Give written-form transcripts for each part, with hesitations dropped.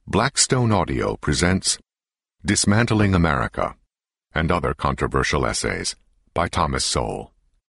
Blackstone Audio presents Dismantling America and Other Controversial Essays by Thomas Sowell.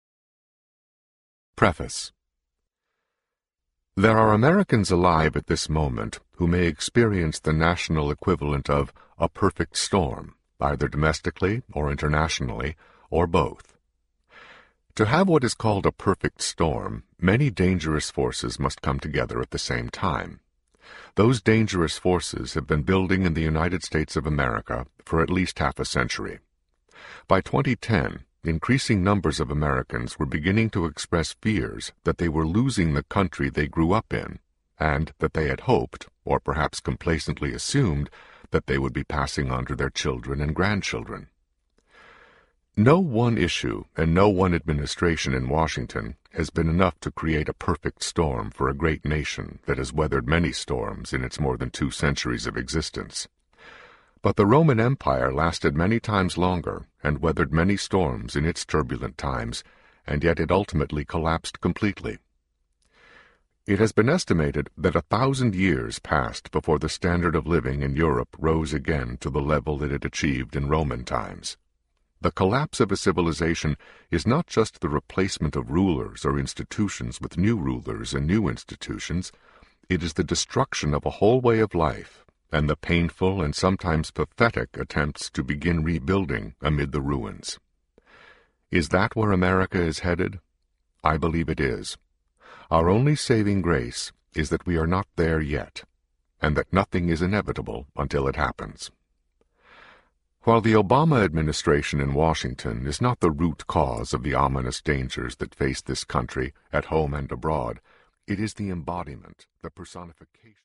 Preface. There are Americans alive at this moment who may experience the national equivalent of a perfect storm, either domestically or internationally, or both. To have what is called a perfect storm, many dangerous forces must come together at the same time. Those dangerous forces have been building in the United States of America for at least half a century. By 2010, increasing numbers of Americans were beginning to express fears that they were losing the country they grew up in, and that they had hoped, or perhaps complacently assumed, that they would be passing on to their children and grandchildren. No one issue and no one administration in Washington has been enough to create a perfect storm for a great nation that has weathered many storms in its more than 2 centuries of existence. But the Roman Empire lasted many times longer and weathered many storms in its turbulent times, and yet it ultimately collapsed completely. It has been estimated that 1,000 years passed before the standard of living in Europe rose again to the level that it achieved in Roman times. The collapse of a civilization is not just the replacement of rulers or institutions with new rulers and new institutions. It is the destruction of a whole way of life and the painful and sometimes pathetic attempts to begin rebuilding amid the ruins. Is that where America is headed? I believe it is. Our only saving grace is that we are not there yet, and that nothing is inevitable until it happens. While the Obama administration in Washington is not the root cause of the ominous dangers that face this country at home and abroad, it is the embodiment, the personification.